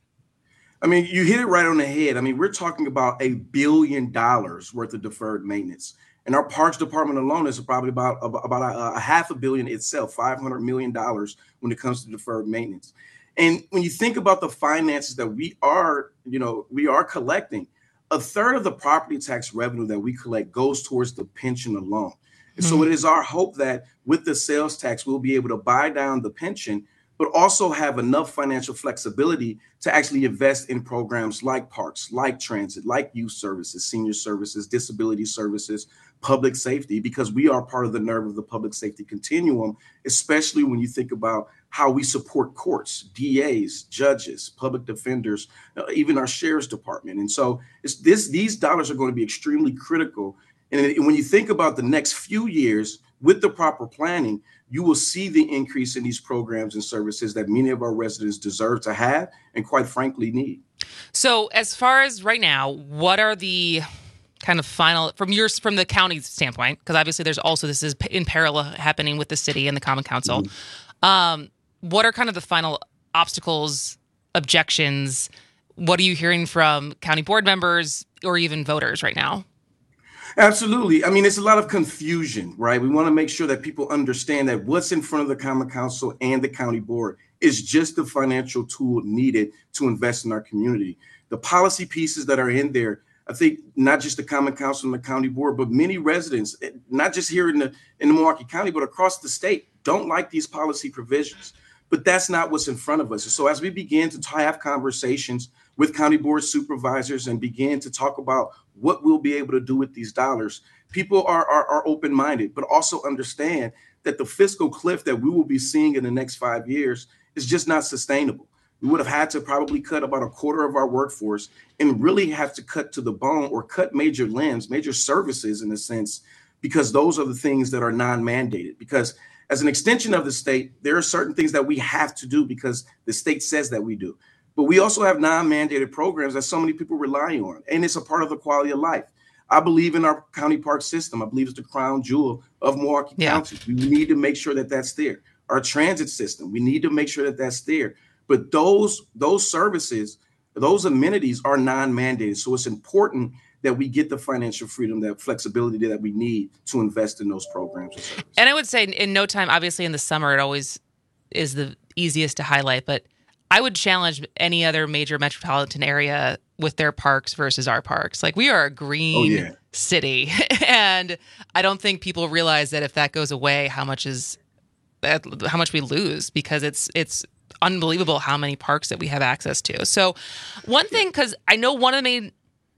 I mean, you hit it right on the head. I mean, we're talking about a billion dollars worth of deferred maintenance. And our parks department alone is probably about, about a, a half a billion itself, five hundred million dollars when it comes to deferred maintenance. And when you think about the finances that we are, you know, we are collecting, a third of the property tax revenue that we collect goes towards the pension alone. And mm-hmm. so it is our hope that with the sales tax, we'll be able to buy down the pension, but also have enough financial flexibility to actually invest in programs like parks, like transit, like youth services, senior services, disability services, public safety, because we are part of the nerve of the public safety continuum, especially when you think about how we support courts, D As, judges, public defenders, uh, even our sheriff's department. And so it's this, these dollars are going to be extremely critical. And when you think about the next few years with the proper planning, you will see the increase in these programs and services that many of our residents deserve to have and, quite frankly, need. So as far as right now, what are the kind of final, from your, from the county's standpoint, because obviously there's also, this is in parallel happening with the city and the Common Council. Mm-hmm. Um, what are kind of the final obstacles, objections? What are you hearing from county board members or even voters right now? Absolutely. I mean, it's a lot of confusion, right? We want to make sure that people understand that what's in front of the Common Council and the county board is just the financial tool needed to invest in our community. The policy pieces that are in there, I think not just the Common Council and the county board, but many residents, not just here in the in the Milwaukee County, but across the state, don't like these policy provisions. But that's not what's in front of us. So as we begin to have conversations with county board supervisors and begin to talk about what we'll be able to do with these dollars, people are, are, are open-minded, but also understand that the fiscal cliff that we will be seeing in the next five years is just not sustainable. We would have had to probably cut about a quarter of our workforce and really have to cut to the bone or cut major limbs, major services in a sense, because those are the things that are non-mandated. Because as an extension of the state, there are certain things that we have to do because the state says that we do. But we also have non-mandated programs that so many people rely on, and it's a part of the quality of life. I believe in our county park system. I believe it's the crown jewel of Milwaukee yeah. County. We need to make sure that that's there. Our transit system, we need to make sure that that's there. But those those services, those amenities are non-mandated. So it's important that we get the financial freedom, that flexibility that we need to invest in those programs. And, and I would say in no time, obviously in the summer, it always is the easiest to highlight, but I would challenge any other major metropolitan area with their parks versus our parks. Like, we are a green oh, yeah. city. And I don't think people realize that if that goes away, how much is how much we lose, because it's it's unbelievable how many parks that we have access to. So one thing, because I know one of the main,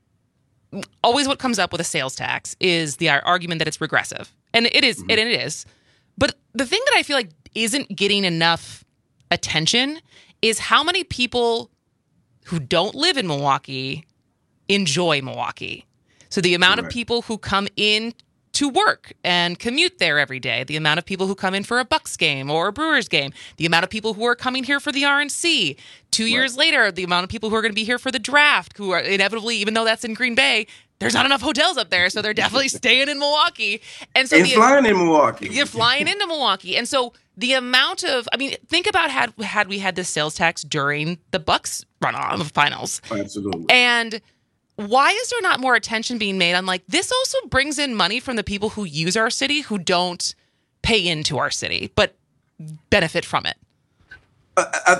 always what comes up with a sales tax is the argument that it's regressive. And it is, mm-hmm. and it is. But the thing that I feel like isn't getting enough attention is how many people who don't live in Milwaukee enjoy Milwaukee. So the amount right. of people who come in to work and commute there every day, the amount of people who come in for a Bucks game or a Brewers game, the amount of people who are coming here for the R N C. Two right. years later, the amount of people who are going to be here for the draft, who are inevitably, even though that's in Green Bay, there's not enough hotels up there, so they're definitely staying in Milwaukee. And so and the, flying in Milwaukee. You're flying into Milwaukee. And so the amount of, I mean, think about had had we had this sales tax during the Bucks runoff finals. Absolutely. And why is there not more attention being made on, like, this also brings in money from the people who use our city who don't pay into our city, but benefit from it? Uh, I,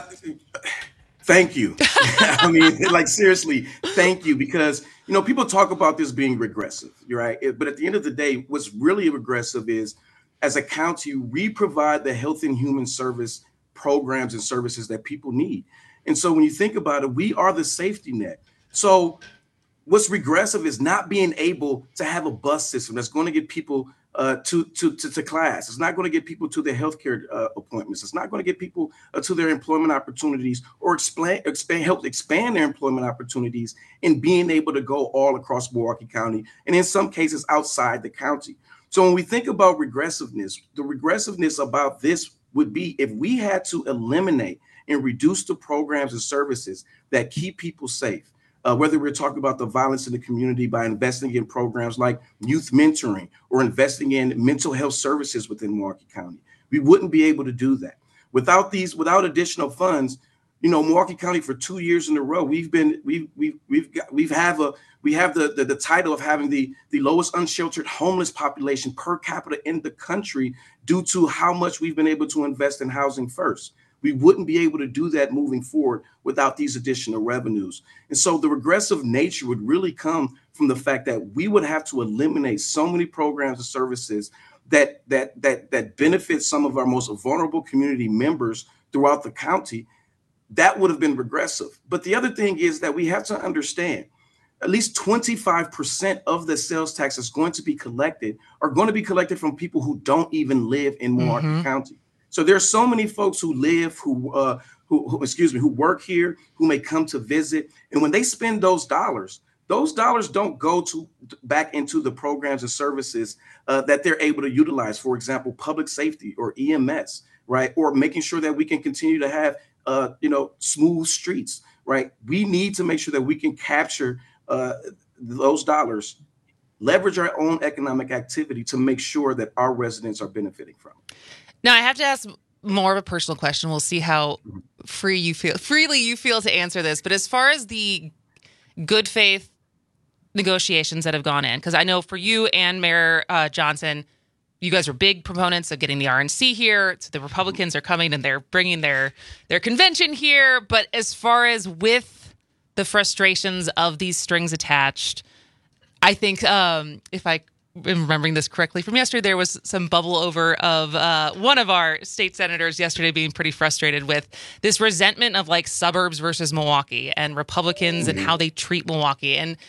thank you. I mean, like, seriously, thank you. Because, you know, people talk about this being regressive, right? But at the end of the day, what's really regressive is, as a county, we provide the health and human service programs and services that people need. And so when you think about it, we are the safety net. So what's regressive is not being able to have a bus system that's going to get people uh, to, to, to, to class. It's not going to get people to their healthcare uh, appointments. It's not going to get people uh, to their employment opportunities or expand, expand, help expand their employment opportunities in being able to go all across Milwaukee County and in some cases outside the county. So when we think about regressiveness, the regressiveness about this would be if we had to eliminate and reduce the programs and services that keep people safe. Uh, whether we're talking about the violence in the community by investing in programs like youth mentoring or investing in mental health services within Milwaukee County, we wouldn't be able to do that. Without these, without additional funds, you know, Milwaukee County for two years in a row, we've been, we've, we've, we've got, we've have a, we have the, the, the title of having the, the lowest unsheltered homeless population per capita in the country due to how much we've been able to invest in housing first. We wouldn't be able to do that moving forward without these additional revenues. And so the regressive nature would really come from the fact that we would have to eliminate so many programs and services that that that that benefit some of our most vulnerable community members throughout the county. That would have been regressive. But the other thing is that we have to understand at least twenty-five percent of the sales tax that's going to be collected are going to be collected from people who don't even live in Milwaukee mm-hmm. County. So there's so many folks who live, who, uh, who, who, excuse me, who work here, who may come to visit. And when they spend those dollars, those dollars don't go to back into the programs and services uh, that they're able to utilize. For example, public safety or E M S, right? Or making sure that we can continue to have, uh, you know, smooth streets, right? We need to make sure that we can capture uh, those dollars, leverage our own economic activity to make sure that our residents are benefiting from it. Now, I have to ask more of a personal question. We'll see how free you feel, freely you feel to answer this. But as far as the good faith negotiations that have gone in, because I know for you and Mayor uh, Johnson, you guys are big proponents of getting the R N C here. So the Republicans are coming and they're bringing their their convention here. But as far as with the frustrations of these strings attached, I think um, if I am remembering this correctly from yesterday, there was some bubble over of uh, one of our state senators yesterday being pretty frustrated with this resentment of like suburbs versus Milwaukee and Republicans mm-hmm. and how they treat Milwaukee. And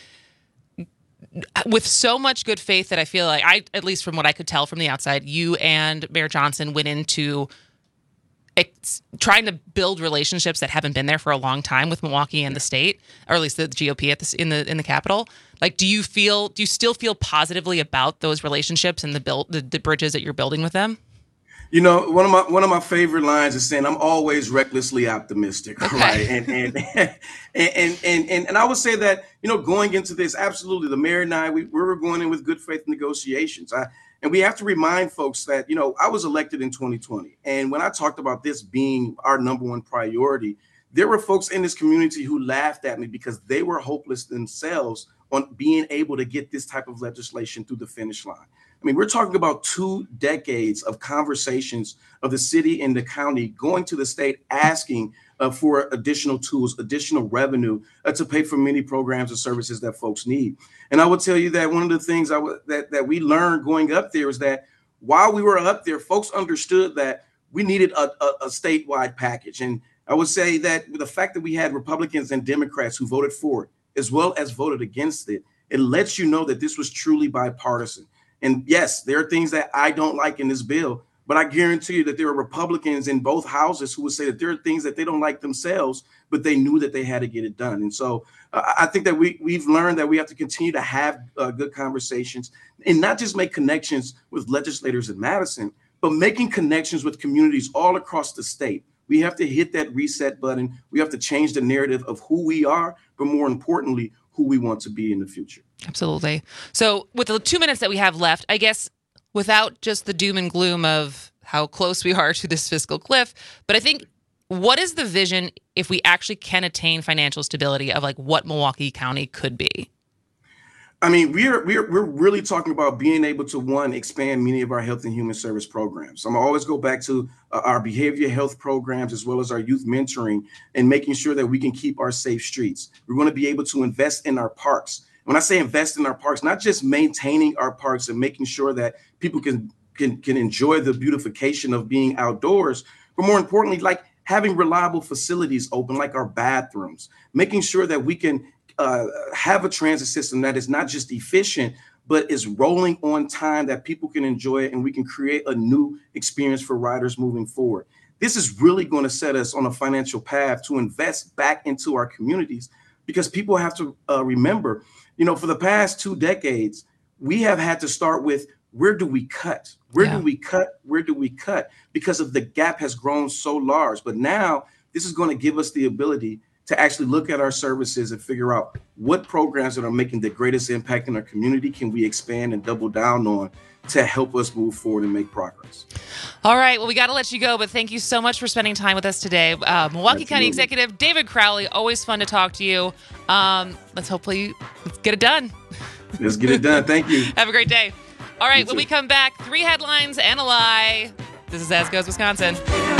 with so much good faith that I feel like, I at least from what I could tell from the outside, you and Mayor Johnson went into It's trying to build relationships that haven't been there for a long time with Milwaukee and the state, or at least the G O P at the, in the in the Capitol. Like, do you feel? Do you still feel positively about those relationships and the build the, the bridges that you're building with them? You know, one of my one of my favorite lines is saying, "I'm always recklessly optimistic." Okay. Right, and and, and and and and and I would say that, you know, going into this, absolutely, the mayor and I, we, we were going in with good faith negotiations. I. And we have to remind folks that, you know, I was elected in twenty twenty. And when I talked about this being our number one priority, there were folks in this community who laughed at me because they were hopeless themselves on being able to get this type of legislation through the finish line. I mean, we're talking about two decades of conversations of the city and the county going to the state asking uh, for additional tools, additional revenue uh, to pay for many programs and services that folks need. And I will tell you that one of the things I w- that, that we learned going up there is that while we were up there, folks understood that we needed a, a, a statewide package. And I would say that the fact that we had Republicans and Democrats who voted for it, as well as voted against it, it lets you know that this was truly bipartisan. And yes, there are things that I don't like in this bill, but I guarantee you that there are Republicans in both houses who would say that there are things that they don't like themselves, but they knew that they had to get it done. And so uh, I think that we, we've learned that we have to continue to have uh, good conversations and not just make connections with legislators in Madison, but making connections with communities all across the state. We have to hit that reset button. We have to change the narrative of who we are, but more importantly, who we want to be in the future. Absolutely. So with the two minutes that we have left, I guess without just the doom and gloom of how close we are to this fiscal cliff, but I think what is the vision if we actually can attain financial stability of like what Milwaukee County could be? I mean, we're we're we're really talking about being able to, one, expand many of our health and human service programs. I'm gonna always go back to uh, our behavioral health programs as well as our youth mentoring and making sure that we can keep our safe streets. We're going to be able to invest in our parks. When I say invest in our parks, not just maintaining our parks and making sure that people can can can enjoy the beautification of being outdoors, but more importantly, like having reliable facilities open, like our bathrooms, making sure that we can Uh, have a transit system that is not just efficient, but is rolling on time that people can enjoy it, and we can create a new experience for riders moving forward. This is really going to set us on a financial path to invest back into our communities, because people have to uh, remember, you know, for the past two decades, we have had to start with where do we cut? Where yeah. do we cut? Where do we cut? Because of the gap has grown so large. But now this is going to give us the ability to actually look at our services and figure out what programs that are making the greatest impact in our community can we expand and double down on to help us move forward and make progress. All right. Well, we got to let you go, but thank you so much for spending time with us today. Uh, Milwaukee Absolutely. County Executive David Crowley, always fun to talk to you. Um, let's hopefully let's get it done. Let's get it done. Thank you. Have a great day. All right. When we come back, three headlines and a lie. This is As Goes Wisconsin.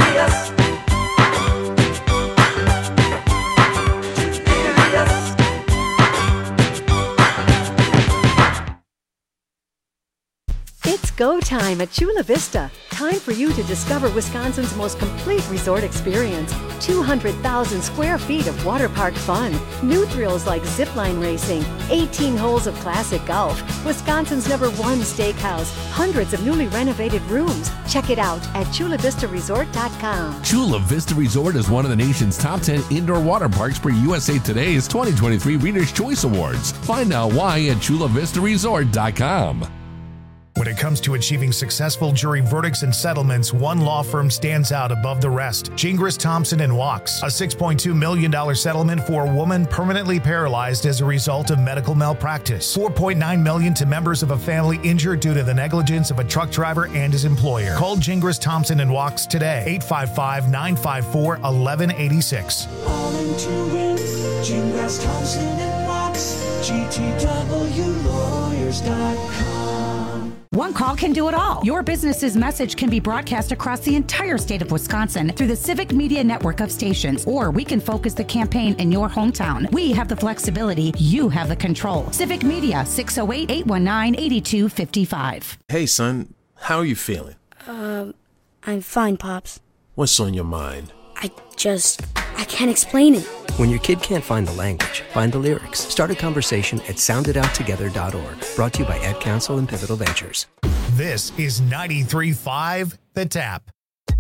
It's go time at Chula Vista. Time for you to discover Wisconsin's most complete resort experience. two hundred thousand square feet of water park fun. New thrills like zipline racing. eighteen holes of classic golf. Wisconsin's number one steakhouse. Hundreds of newly renovated rooms. Check it out at chula vista resort dot com. Chula Vista Resort is one of the nation's top ten indoor water parks per U S A Today's twenty twenty-three Reader's Choice Awards. Find out why at chula vista resort dot com. When it comes to achieving successful jury verdicts and settlements, one law firm stands out above the rest. Gingras, Thompson and Wachs. A six point two million dollars settlement for a woman permanently paralyzed as a result of medical malpractice. four point nine million dollars to members of a family injured due to the negligence of a truck driver and his employer. Call Gingras, Thompson and Wachs today. eight five five, nine five four, one one eight six. All into it. Gingras, Thompson and Wachs. G T W lawyers dot com. One call can do it all. Your business's message can be broadcast across the entire state of Wisconsin through the Civic Media network of stations, or we can focus the campaign in your hometown. We have the flexibility. You have the control. Civic Media, six oh eight, eight one nine, eight two five five. Hey, son, how are you feeling? Um, I'm fine, Pops. What's on your mind? I just, I can't explain it. When your kid can't find the language, find the lyrics. Start a conversation at sound it out together dot org. Brought to you by Ad Council and Pivotal Ventures. This is ninety-three point five The Tap.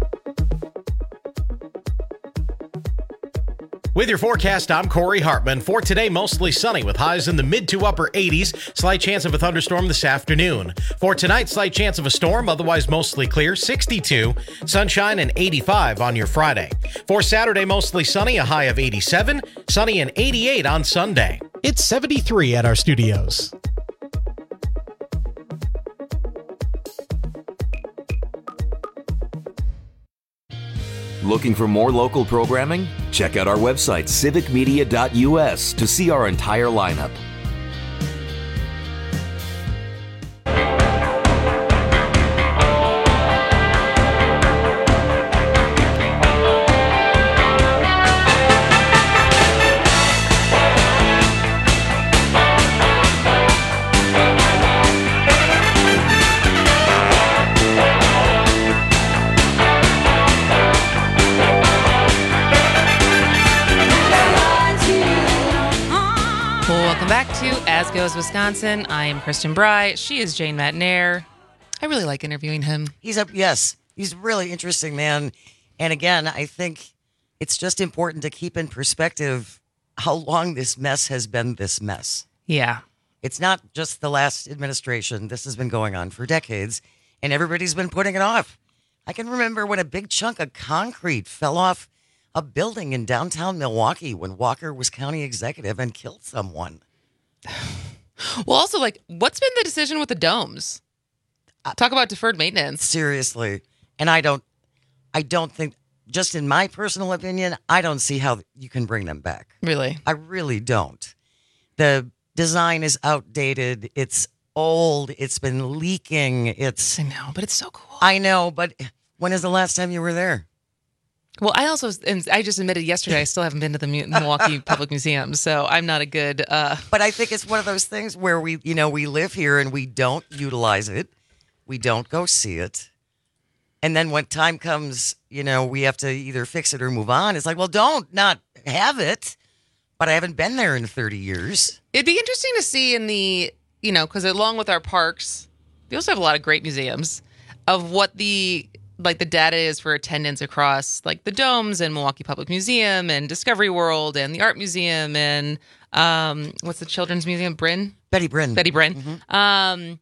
With your forecast, I'm Corey Hartman. For today, mostly sunny with highs in the mid to upper eighties. Slight chance of a thunderstorm this afternoon. For tonight, slight chance of a storm, otherwise mostly clear, sixty-two. Sunshine and eighty-five on your Friday. For Saturday, mostly sunny, a high of eighty-seven. Sunny and eighty-eight on Sunday. It's seventy-three at our studios. Looking for more local programming? Check out our website, civic media dot u s, to see our entire lineup. Back to As Goes Wisconsin. I am Kristen Bry. She is Jane Matnair. I really like interviewing him. He's up. Yes, he's a really interesting man. And again, I think it's just important to keep in perspective how long this mess has been this mess. Yeah. It's not just the last administration. This has been going on for decades, and everybody's been putting it off. I can remember when a big chunk of concrete fell off a building in downtown Milwaukee when Walker was county executive and killed someone. Well, also, like, what's been the decision with the domes? Talk about deferred maintenance. Seriously. And I don't, I don't think, just in my personal opinion, I don't see how you can bring them back. Really? I really don't. The design is outdated. It's old. It's been leaking. It's. I know, but it's so cool. I know, but when is the last time you were there? Well, I also, and I just admitted yesterday, I still haven't been to the Milwaukee Public Museum, so I'm not a good. Uh... But I think it's one of those things where we, you know, we live here and we don't utilize it. We don't go see it. And then when time comes, you know, we have to either fix it or move on. It's like, well, don't not have it. But I haven't been there in thirty years. It'd be interesting to see in the, you know, because along with our parks, we also have a lot of great museums of what the. like the data is for attendance across like the domes and Milwaukee Public Museum and Discovery World and the Art Museum and um, what's the Children's Museum? Bryn? Betty Bryn. Betty Bryn. Mm-hmm. Um,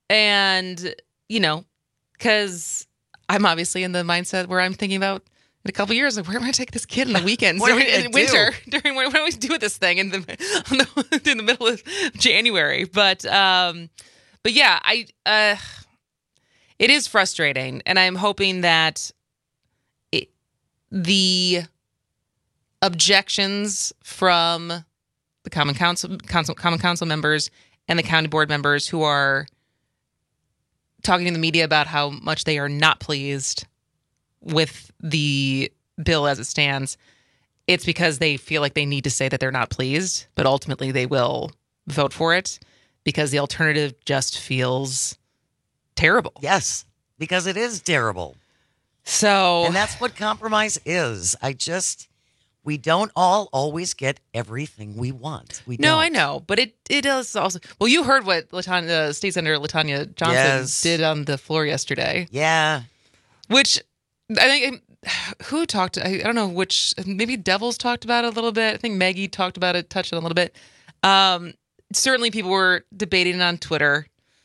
and, you know, because I'm obviously in the mindset where I'm thinking about in a couple of years, like, where am I going to take this kid in the weekends What are we during, gonna in winter? do? During what do we do with this thing in the, on the in the middle of January? But um, but yeah, I. Uh, It is frustrating, and I'm hoping that it, the objections from the Common Council, Council, Common Council members and the county board members who are talking to the media about how much they are not pleased with the bill as it stands, it's because they feel like they need to say that they're not pleased, but ultimately they will vote for it because the alternative just feels terrible. Yes, because it is terrible. So, and that's what compromise is. I just, we don't all always get everything we want. We no, don't. I know, but it it is also. Well, you heard what Latanya, State Senator Latanya Johnson Yes. did on the floor yesterday. Yeah, which I think who talked. I, I don't know which. Maybe Devils talked about it a little bit. I think Maggie talked about it, touched on it a little bit. Um, certainly, people were debating on Twitter.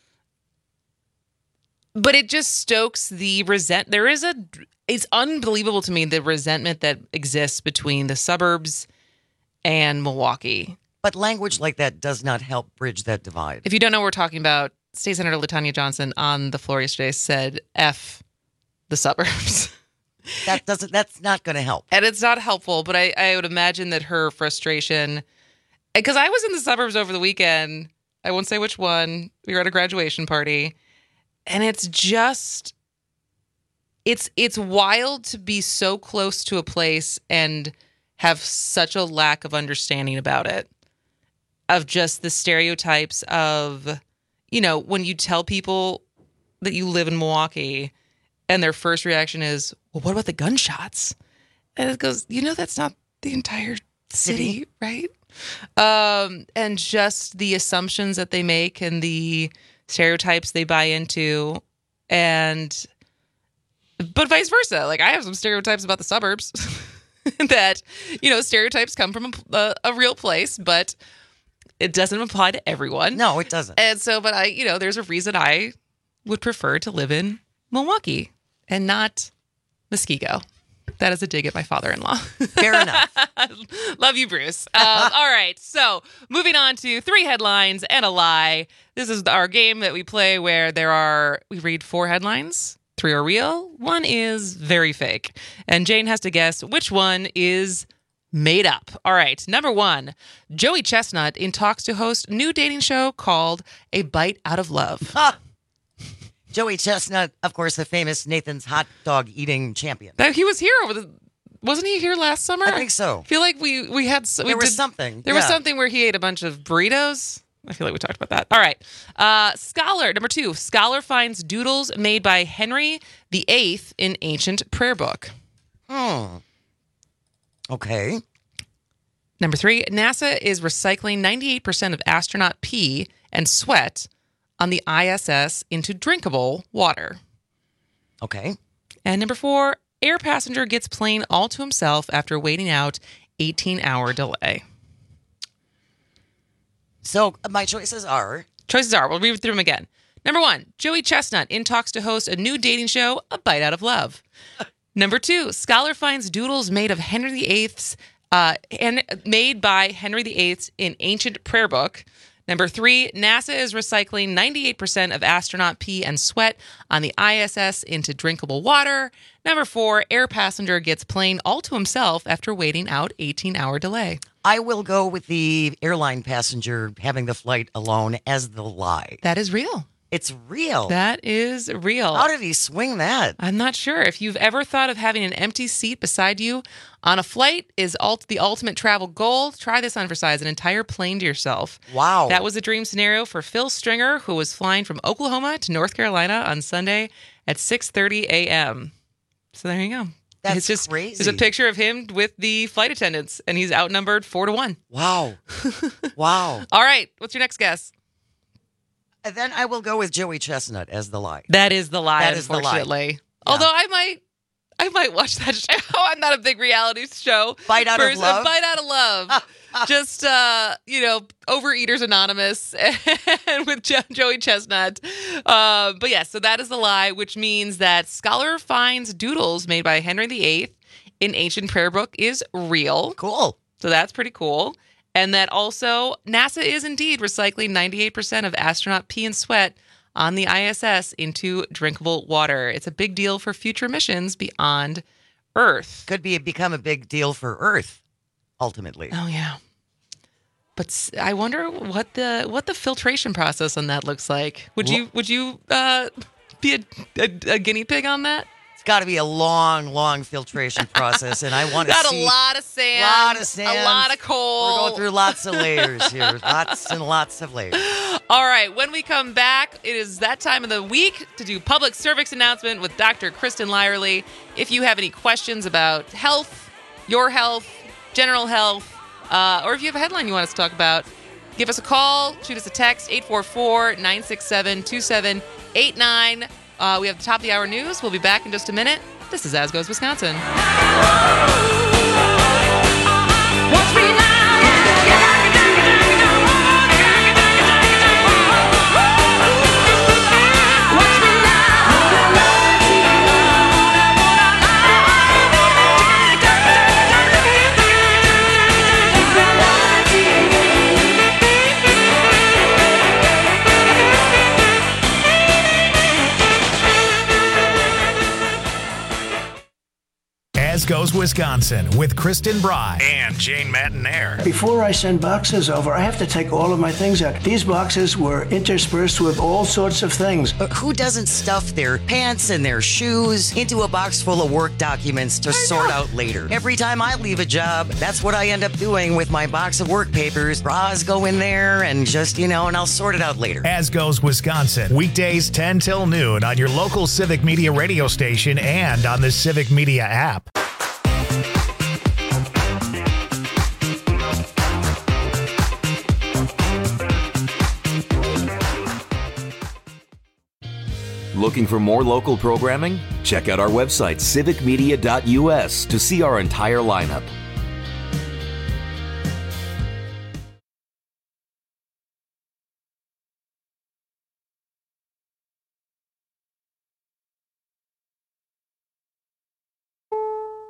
But it just stokes the resent. There is a, it's unbelievable to me the resentment that exists between the suburbs and Milwaukee. But language like that does not help bridge that divide. If you don't know what we're talking about, State Senator Latanya Johnson on the floor yesterday said, F the suburbs. That doesn't, that's not going to help. And it's not helpful, but I, I would imagine that her frustration, because I was in the suburbs over the weekend. I won't say which one. We were at a graduation party. And it's just, it's it's wild to be so close to a place and have such a lack of understanding about it, of just the stereotypes of, you know, when you tell people that you live in Milwaukee and their first reaction is, well, what about the gunshots? And it goes, you know, that's not the entire city, city. right? Um, and just the assumptions that they make and the stereotypes they buy into, and but vice versa. Like, I have some stereotypes about the suburbs that, you know, stereotypes come from a, a real place, but it doesn't apply to everyone. No, it doesn't. And so, but I, you know, there's a reason I would prefer to live in Milwaukee and not Muskego. That is a dig at my father-in-law. Fair enough. Love you, Bruce. Um, all right. So moving on to three headlines and a lie. This is our game that we play where there are, we read four headlines. Three are real. One is very fake. And Jane has to guess which one is made up. All right. Number one, Joey Chestnut in talks to host new dating show called A Bite Out of Love. Ah. Joey Chestnut, of course, the famous Nathan's hot dog eating champion. That he was here over the, wasn't he here last summer? I think so. I feel like we we had we there was did, something. There yeah. was something where he ate a bunch of burritos. I feel like we talked about that. All right. Uh, scholar number two. Scholar finds doodles made by Henry the Eighth in ancient prayer book. Hmm. Okay. Number three. NASA is recycling ninety-eight percent of astronaut pee and sweat on the I S S into drinkable water. Okay. And number four, air passenger gets plane all to himself after waiting out eighteen-hour delay. So my choices are? Choices are, we'll read through them again. Number one, Joey Chestnut in talks to host a new dating show, A Bite Out of Love. Number two, scholar finds doodles made of Henry the Eighth's, uh, and made by Henry the Eighth in ancient prayer book. Number three, NASA is recycling ninety-eight percent of astronaut pee and sweat on the I S S into drinkable water. Number four, air passenger gets plane all to himself after waiting out eighteen-hour delay. I will go with the airline passenger having the flight alone as the lie. That is real. It's real. That is real. How did he swing that? I'm not sure. If you've ever thought of having an empty seat beside you on a flight is ult- the ultimate travel goal, try this on for size, an entire plane to yourself. Wow. That was a dream scenario for Phil Stringer, who was flying from Oklahoma to North Carolina on Sunday at six thirty a.m. So there you go. That's it's just, crazy. There's a picture of him with the flight attendants, and he's outnumbered four to one. Wow. Wow. All right. What's your next guess? And then I will go with Joey Chestnut as the lie. That is the lie, that unfortunately. Is the lie. Although I might I might watch that show. I'm not a big reality show. Bite Out person. of Love? Bite Out of Love. Just, uh, you know, Overeaters Anonymous and with jo- Joey Chestnut. Uh, but yes, yeah, so that is the lie, which means that scholar finds doodles made by Henry the Eighth in ancient prayer book is real. Cool. So that's pretty cool. And that also NASA is indeed recycling ninety-eight percent of astronaut pee and sweat on the I S S into drinkable water. It's a big deal for future missions beyond Earth. Could be become a big deal for Earth, ultimately. Oh yeah. But I wonder what the what the filtration process on that looks like. Would you would you uh, be a, a, a guinea pig on that? Got to be a long, long filtration process, and I want to got see a lot of sand, lot of sand, a lot of coal. We're going through lots of layers here, lots and lots of layers. All right, when we come back, it is that time of the week to do public service announcement with Doctor Kristen Lyerly. If you have any questions about health, your health, general health, uh, or if you have a headline you want us to talk about, give us a call, shoot us a text, eight four four, nine six seven, two seven eight nine. Uh, we have the top of the hour news. We'll be back in just a minute. This is As Goes Wisconsin. Watch me now. As As Goes Wisconsin with Kristen Bry and Jane Matanair. Before I send boxes over, I have to take all of my things out. These boxes were interspersed with all sorts of things. But who doesn't stuff their pants and their shoes into a box full of work documents to sort out later? Every time I leave a job, that's what I end up doing with my box of work papers. Bras go in there and just, you know, and I'll sort it out later. As Goes Wisconsin, weekdays ten till noon on your local Civic Media radio station and on the Civic Media app. Looking for more local programming? Check out our website, civic media dot u s, to see our entire lineup.